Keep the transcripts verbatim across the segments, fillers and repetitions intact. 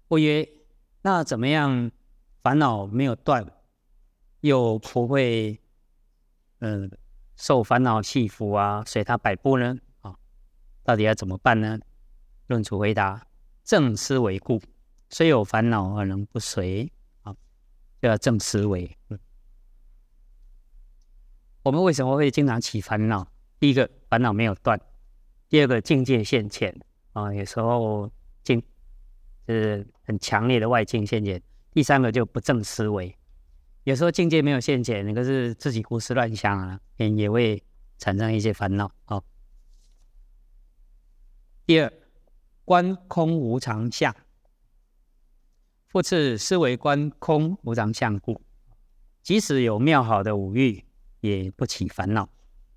我曰：那怎么样烦恼没有断，又不会嗯、呃、受烦恼系缚啊，随它摆布呢？啊，到底要怎么办呢？论处回答：正思维故，虽有烦恼而能不随。啊，就要正思维。嗯，我们为什么会经常起烦恼？第一个，烦恼没有断；第二个，境界现前啊，有时候境是很强烈的外境现前；第三个就不正思维，有时候境界没有现前，可是自己胡思乱想啊，也也会产生一些烦恼。哦，第二，观空无常相，复次思维观空无常相故，即使有妙好的五欲，也不起烦恼。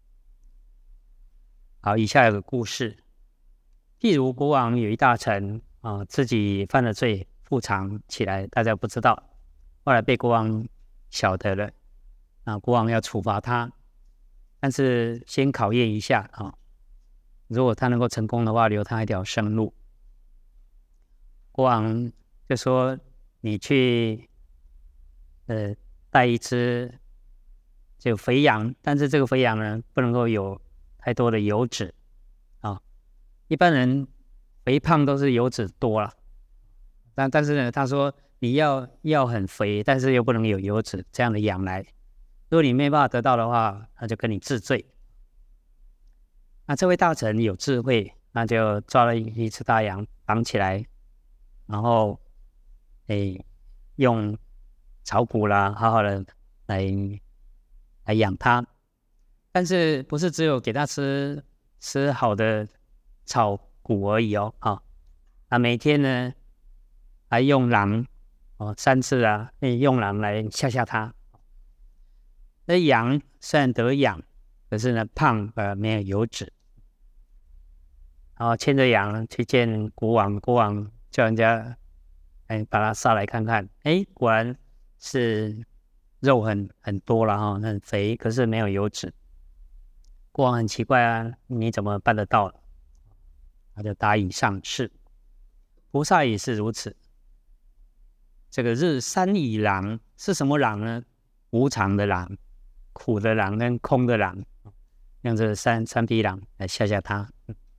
好，以下有个故事。譬如国王有一大臣啊、呃，自己犯了罪，复藏起来，大家不知道。后来被国王晓得了，啊，国王要处罚他，但是先考验一下啊，如果他能够成功的话，留他一条生路。国王就说：“你去，呃，带一只就肥羊，但是这个肥羊呢，不能够有太多的油脂啊。一般人肥胖都是油脂多了，但但是呢，他说你要要很肥，但是又不能有油脂这样的羊来。如果你没办法得到的话，他就跟你治罪。那这位大臣有智慧，那就抓了一只大羊绑起来，然后诶用草谷啦，好好的来来养它。但是不是只有给它吃吃好的草谷而已哦，啊，啊每天呢还用狼哦三次啊，用狼来吓吓它。那羊虽然得养，可是呢胖呃没有油脂。然后牵着羊去见国王，国王叫人家哎把它杀来看看，哎果然是肉很很多了哈，很肥，可是没有油脂。国王很奇怪啊，你怎么办得到？他就答以上是。菩萨也是如此。这个日三以狼是什么狼呢？无常的狼、苦的狼跟空的狼，用这三三匹狼来吓吓他。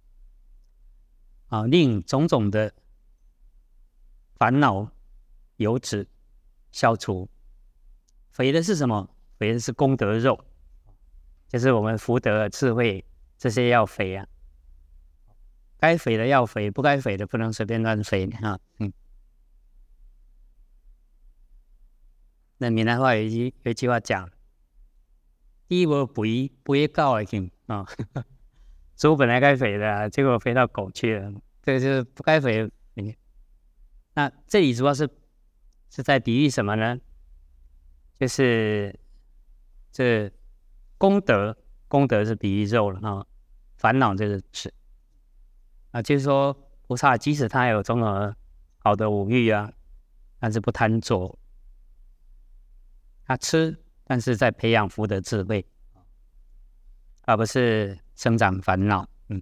啊，令种种的烦恼油脂消除。肥的是什么？肥的是功德肉，就是我们福德、智慧这些要肥啊。该肥的要肥，不该肥的不能随便乱肥啊。嗯，那闽南话有一有一句话讲：“鸡无肥，肥狗会去啊。”猪本来该肥的、啊，结果肥到狗去了，这个就是不该肥的。那这里主要是是在比喻什么呢？就是这功德，功德是比喻肉了啊，烦恼就是吃啊，就是说菩萨即使他有种种好的五欲啊，但是不贪着，他吃，但是在培养福德智慧，而不是生长烦恼。嗯，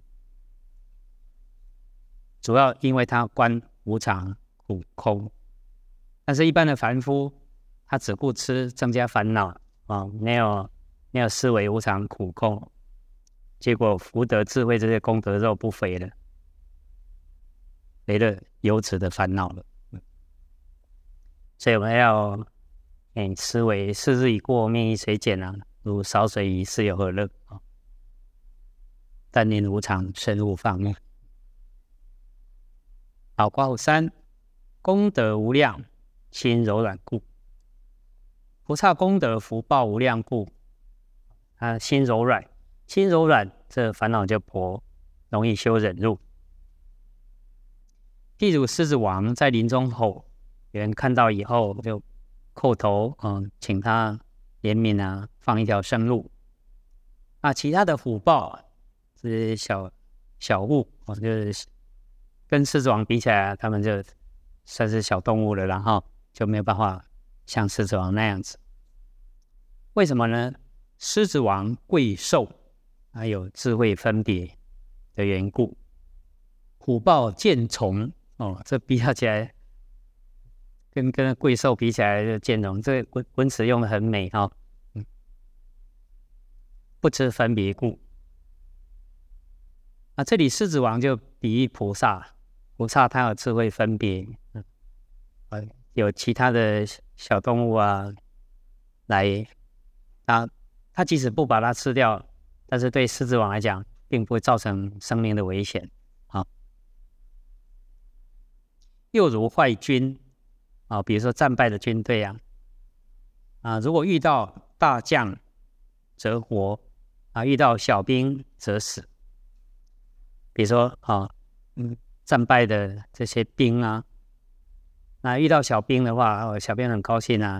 主要因为他观无常、苦、空，但是一般的凡夫，他只顾吃，增加烦恼啊，没有没有思维无常、苦、空，结果福德智慧这些功德肉不肥了，肥了有此的烦恼了。嗯，所以我们要嗯思维是日已过，命亦随减啊，如少水鱼，是有何乐啊？但念无常，深勿放逸。好，括弧三，功德无量，心柔软故。菩萨功德福报无量故，他心柔软，心柔软，这烦恼就薄，容易修忍辱。譬如狮子王在林中吼，有人看到以后就叩头，嗯，请他怜悯啊，放一条生路。啊，其他的虎豹这些小小物，哦，就是跟狮子王比起来，他们就算是小动物了，然后就没有办法像狮子王那样子。为什么呢？狮子王贵寿，还有智慧分别的缘故。虎豹见虫，哦，这比较起来跟跟贵兽比起来就见容，这个文文词用的很美哈、哦嗯。不知分别故。啊，这里狮子王就比喻菩萨，菩萨他有智慧分别，嗯，有其他的小动物啊来，他他即使不把它吃掉，但是对狮子王来讲，并不会造成生命的危险。好，又如坏军啊，比如说战败的军队啊，啊，如果遇到大将则活，啊，遇到小兵则死。比如说啊，嗯，战败的这些兵啊，那遇到小兵的话，哦，小兵很高兴啊，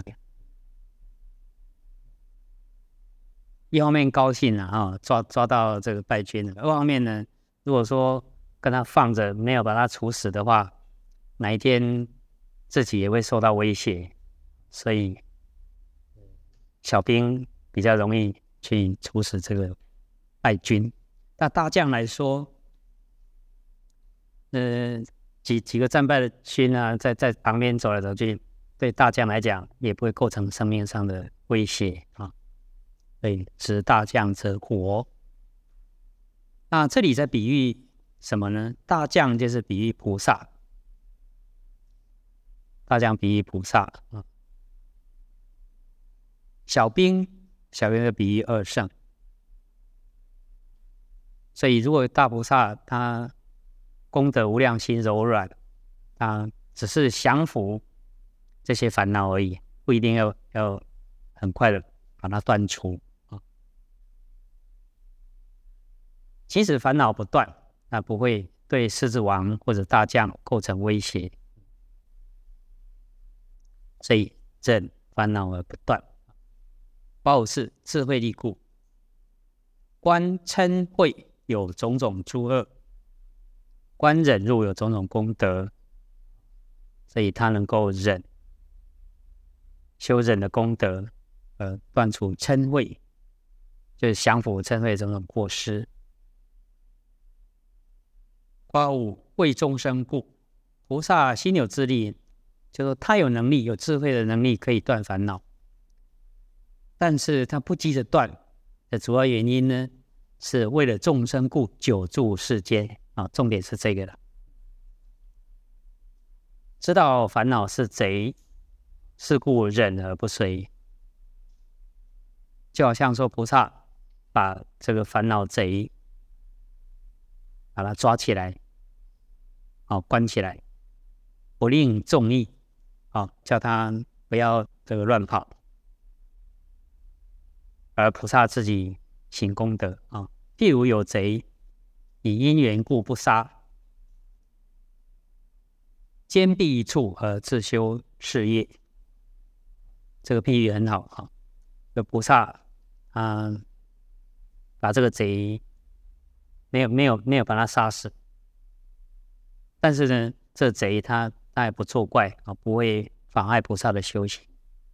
一方面高兴啊，哦，抓抓到这个败军了；二方面呢，如果说跟他放着，没有把他处死的话，哪一天自己也会受到威胁，所以小兵比较容易去处死这个败军。那大将来说，呃，几几个战败的军啊，在在旁边走来走去，对大将来讲也不会构成生命上的威胁啊。所以知大将则活。那这里在比喻什么呢？大将就是比喻菩萨，大将比喻菩萨啊。小兵，小兵就比喻二圣。所以如果大菩萨他功德无量心柔软，啊，只是降服这些烦恼而已，不一定要要很快的把它断除啊。即使烦恼不断，那不会对狮子王或者大将构成威胁。所以忍烦恼而不断。八五四智慧力故，观嗔恚有种种诸恶，观忍辱有种种功德，所以他能够忍，修忍的功德，呃，断除嗔恚，就是降服嗔恚种种过失。八五为众生故，菩萨心有智力，就是他有能力、有智慧的能力可以断烦恼，但是他不急着断的主要原因呢，是为了众生故，久住世间啊，重点是这个了。知道烦恼是贼，是故忍而不随。就好像说菩萨把这个烦恼贼把它抓起来，哦，关起来，不令众议，哦，叫他不要这个乱跑，而菩萨自己行功德啊、哦。譬如有贼，以因缘故不杀，坚壁一处而自修事业。这个譬喻很好啊。这菩萨啊，把这个贼没有没有没有把他杀死，但是呢，这贼他他也不作怪啊，不会妨碍菩萨的修行。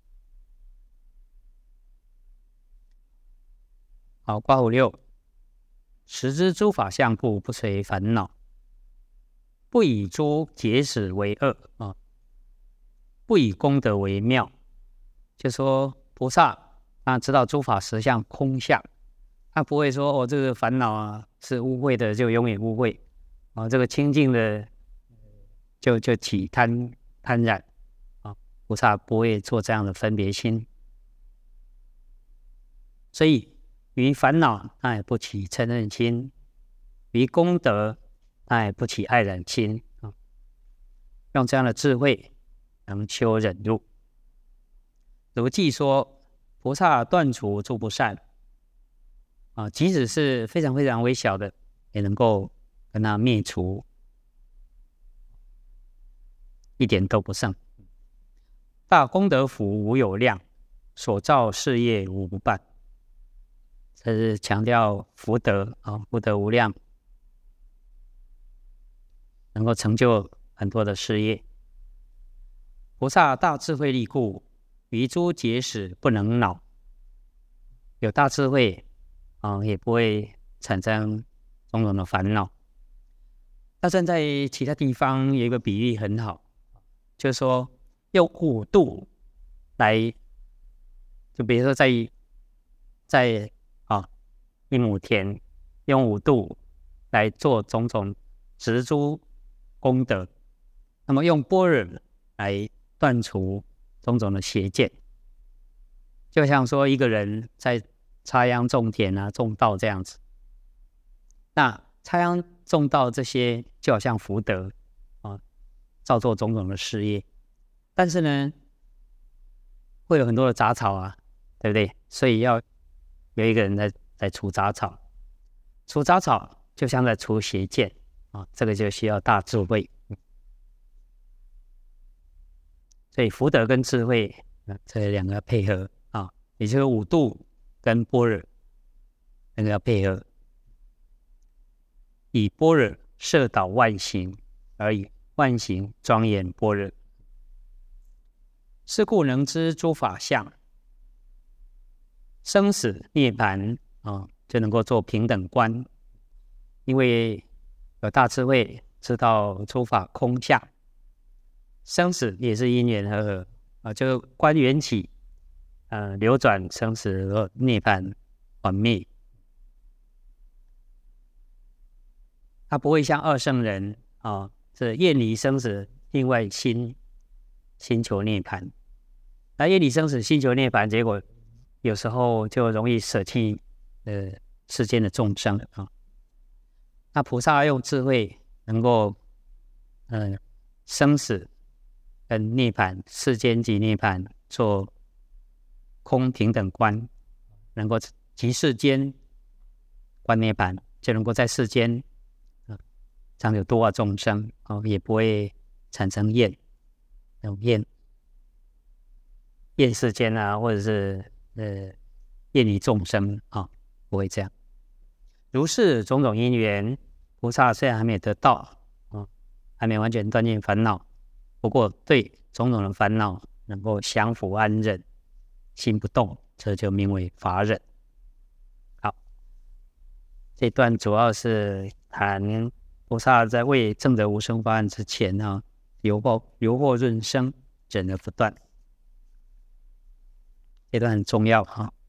好，八五六，时知诸法相故，不随烦恼，不以诸结使为恶啊，不以功德为妙。就说菩萨他知道诸法实相空相，他不会说哦，这个烦恼啊是污秽的，就永远污秽啊，这个清净的就就起贪贪染啊，菩萨不会做这样的分别心，所以于烦恼他也不起嗔恨心，于功德他也不起爱染心啊，用这样的智慧能修忍辱。如记说，菩萨断除诸不善啊，即使是非常非常微小的，也能够跟它灭除，一点都不剩。大功德福无有量，所造事业无不办。这是强调福德啊，福德无量，能够成就很多的事业。菩萨大智慧力故，于诸结使不能恼。有大智慧啊，也不会产生种种的烦恼。大圣在其他地方有一个比喻很好，就是说用五度来，就比如说在在啊一亩田用五度来做种种植诸功德，那么用般若来断除种种的邪见，就像说一个人在插秧种田啊种稻这样子，那插秧种稻这些就好像福德啊，造作种种的事业，但是呢会有很多的杂草啊，对不对？所以要有一个人在在除杂草，除杂草就像在除邪见啊，这个就需要大智慧。所以福德跟智慧啊，这两个要配合啊，也就是五度跟般若那个要配合，以般若摄导万行，而以万行庄严般若。是故能知诸法相，生死涅槃啊，就能够做平等观。因为有大智慧，知道诸法空相，生死也是因缘和合啊，就观缘起，呃，流转生死和涅槃缓灭。他不会像二圣人啊，是厌离生死，另外心心求涅槃。那厌离生死，心求涅槃，结果有时候就容易舍弃呃世间的众生啊。那菩萨用智慧能够呃生死跟涅槃，世间及涅槃做空平等观，能够即世间观涅槃，就能够在世间啊常有度化众生啊，也不会产生厌那种厌厌世间啊，或者是呃厌离众生啊，不会这样。如是种种因缘，菩萨虽然还没有得到啊，还没完全断尽烦恼，不过对种种的烦恼能够降伏安忍，心不动，这就名为法忍。好，这段主要是谈菩萨在未证得无生法忍之前啊，由惑由惑润生，忍而不断。这段很重要哈。